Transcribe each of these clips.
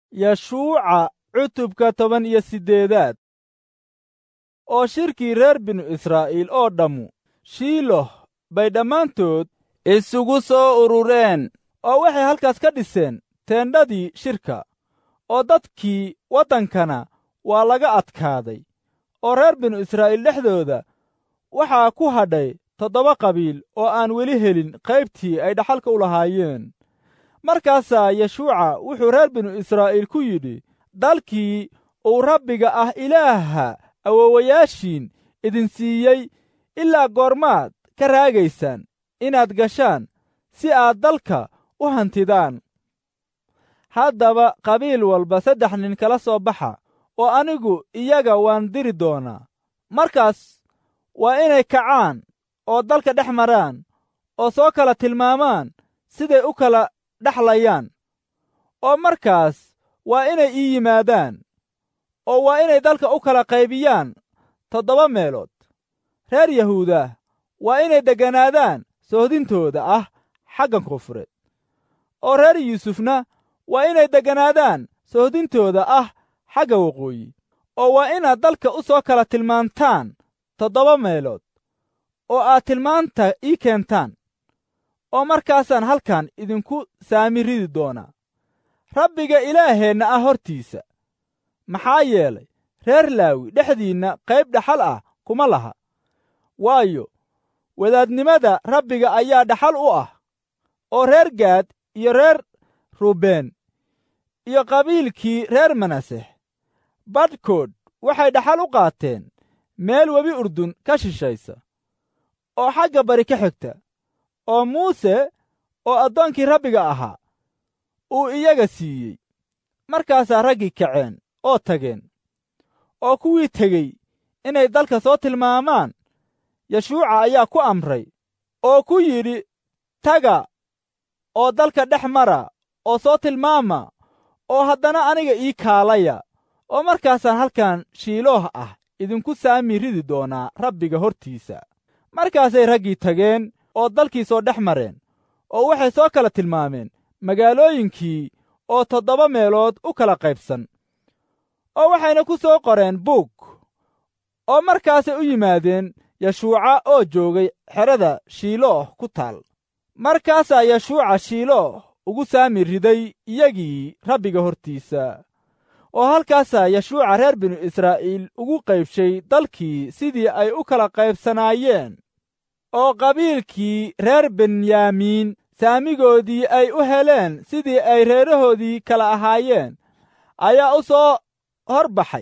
Yashuuca cutubka 18. oo shirkii reer binu Israa'iil oo dhammu Shiilo bay dhammaantood isugu soo urureen oo waxay halkaas ka dhiseen teendhadii shirka. oo dadkii waddankana waa laga adkaaday, oo reer binu Israa'iil dhexdooda waxaa ku hadhay 7 qabiil oo aan weli helin qaybtii ay dhaxalka u lahaayeen. markaasaa Yashuuca wuxuu reer binu Israa'iil ku yidhi, dalkii uu Rabbiga ah Ilaaha awoowayaashiin idin siiyey ilaa goormaad ka raagaysaan inaad gashaan si aad dalka u hantidaan? haddaba qabiil walba 3 nin kala soo baxa, oo anigu iyaga waan diri doonaa. markaas waa inay kacaan oo dalka dhex maraan oo soo kala tilmaamaan siday u kala dhexlayaan. oo markaas waa inay ii yimaadaan, oo waa inay dalka u kala qaybiyaan 7 meelood. reer Yahuuda waa inay degganaadaan sohdintooda ah xagga koonfureed, oo reer Yuusufna waa inay degganaadaan sohdintooda ah xagga waqooyi. oo waa inaad dalka u soo kala tilmaantaan 7 meelood, oo aad tilmaanta ii keentaan, oo markaasaan halkan idinku saami ridi doonaa Rabbiga Ilaaheenna ah hortiisa. maxaa yeelay reer Laawi dhexdiinna qayb dhaxal ah kuma laha, waayo wadaadnimada Rabbiga ayaa dhaxal u ah. oo reer Gaad iyo reer Ruubeen iyo qabiilkii reer Manase badhkood waxay dhaxal u qaateen meel webi Urdun ka shishaysa oo xagga bari ka xigta, oo Muuse oo addoonkii Rabbiga ahaa uu iyaga siiyey. markaasaa raggii kaceen oo tageen, oo kuwii tegey inay dalka soo tilmaamaan Yashuuca ayaa ku amray oo ku yidhi, taga oo dalka dhex mara oo soo tilmaama, oo haddana aniga ii kaalaya, oo markaasaan halkan Shiilooh ah idinku saami ridi doonaa Rabbiga hortiisa. markaasay raggii tageen oo dalkii soo dhex mareen, oo waxay soo kala tilmaameen magaalooyinkii oo 7 meelood u kala qaybsan, oo waxayna ku soo qoreen buug. oo markaasay u yimaadeen Yashuuca oo joogay xerada Shiilooh ku taal. markaasaa Yashuuca Shiilooh ugu saami riday iyagii Rabbiga hortiisa. oo halkaasaa Yashuuca reer binu Israa'iil ugu qaybshay dalkii sidii ay u kala qaybsanaayeen. oo qabiilkii reer Benyaamiin saamigoodii ay u heleen sidii ay reerahoodii kala ahaayeen ayaa u soo hor baxay.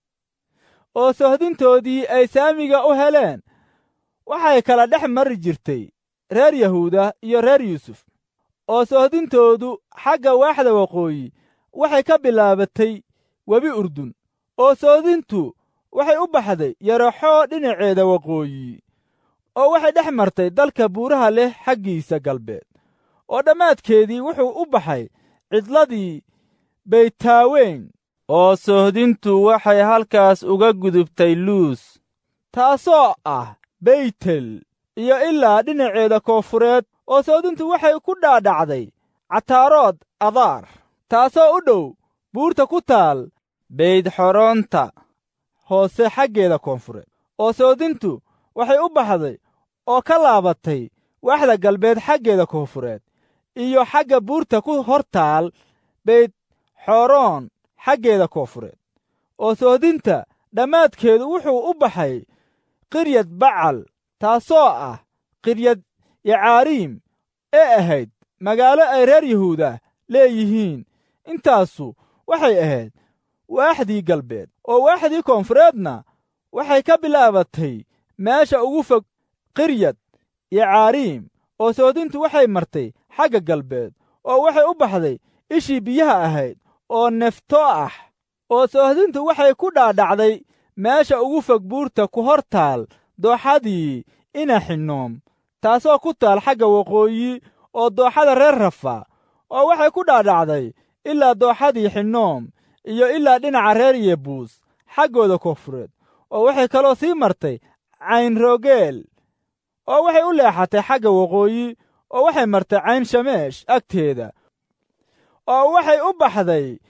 oo sohdintoodii ay saamiga u heleen waxay kala dhex mari jirtay reer Yahuuda iyo reer Yuusuf. oo sohdintoodu xagga waaxda waqooyi waxay ka bilaabatay webi Urdun, oo sohdintu waxay u baxday Yaraxoo dhinaceeda waqooyi, oo waxay dhex martay dalka buuraha leh xaggiisa galbeed, oo dhammaadkeedii wuxuu u baxay cidladii Beytaaweyn. oo sohdintu waxay halkaas uga gudubtay Luus, taasoo ah Beytel, iyo ilaa dhinaceeda koonfureed. oo sohdintu waxay ku dhaadhacday Cataarood Adaar, taasoo u dhow buurta ku taal Beydxoronta hoose xaggeeda koonfureed. oo sohdintu waxay u baxday oo ka laabatay waaxda galbeed xaggeeda koonfureed, iyo xagga buurta ku hor taal Beydxoroon xaggeeda koonfureed. oo sohdinta dhammaadkeedu wuxuu u baxay Qiryad Bacal, taasoo ah Qiryad Yecaariim ee ahayd magaalo ay reer Yahuuda leeyihiin. intaasu waxay ahayd waaxdii galbeed. oo waaxdii koonfureedna waxay ka bilaabatay meesha ugu fog Qiryad Yecaariim. oo sohdintu waxay martay xagga galbeed, oo waxay u baxday ishii biyaha ahayd oo Neftooah. oo sohdintu waxay ku dhaadhacday meesha ugu fog buurta ku hor taal dooxadii Inaxinoom, taasoo ku taal xagga waqooyi oo dooxada reer Rafa. oo waxay ku dhaadhacday ilaa dooxadii Xinoom iyo ilaa dhinaca reer Yebuus xaggooda koonfureed. oo waxay kaloo sii martay Cayn-Rogeel, oo waxay u leexatay xagga waqooyi, oo waxay martay Cayn Shameesh agteeda. oo waxay u baxday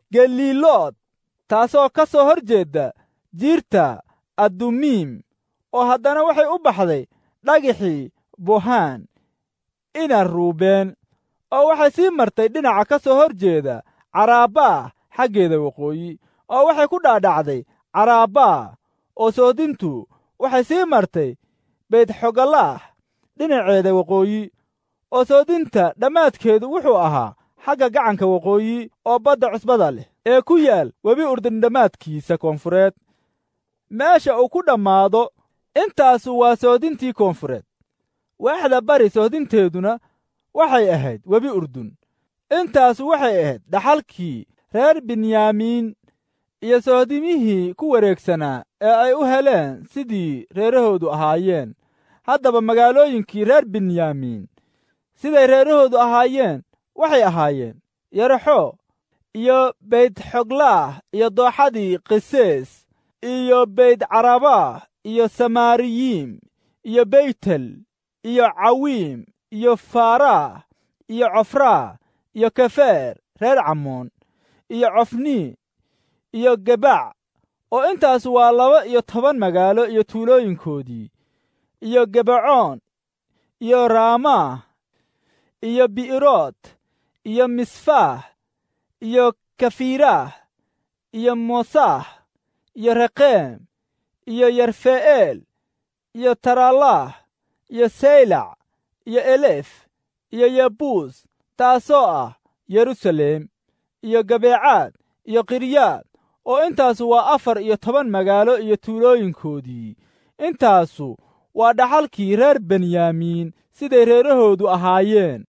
galiilood taasoo ka soo hor jeedda jiirta addumiim, oo haddana waxay u baxday dhagixii bohaan ina ruubeen, oo waxay sii martay dhinaca ka soo hor jeeda caraabaa xaggeeda waqooyi, oo waxay ku dhaadhacday caraabaa, oo soodintu waxay sii martay beydxogalaah dhinaceeda waqooyi, oo soodinta dhammaadkeedu wuxuu ahaa xagga gacanka waqooyi oo badda cusbada leh ee ku yaal webi urdun dhammaadkiisa koonfureed. meesha uu ku dhammaado intaasu waa soodintii koonfureed. waaxda bari soodinteeduna waxay ahayd webi urdun. intaasu waxay ahayd dhaxalkii reer binyaamiin iyo soodimihii ku wareegsanaa ee ay u heleen sidii reerahoodu ahaayeen. haddaba magaalooyinkii reer binyaamiin siday reerahoodu ahaayeen waxay ahaayeen yaraxo iyo beydxoglaah iyo dooxadii qisees iyo beydcarabaah iyo samaariyiim iyo beytel iyo cawiim iyo faaraah iyo cofraa iyo kefeer reer camoon iyo cofnii iyo gebac, oo intaas waa 12 magaalo iyo tuulooyinkoodii, iyo gebacoon iyo raamaah iyo bi'irood iyo misfaah iyo kafiiraah iyo mosaah iyo reqeem iyo yarfe'eel iyo tarallaah iyo saylac iyo elef iyo yebuus taasoo ah yeruusaleem iyo gabeecaad iyo qiryaad, oo intaasu waa 14 magaalo iyo tuulooyinkoodii. intaasu waa dhaxalkii reer benyaamiin siday reerahoodu ahaayeen.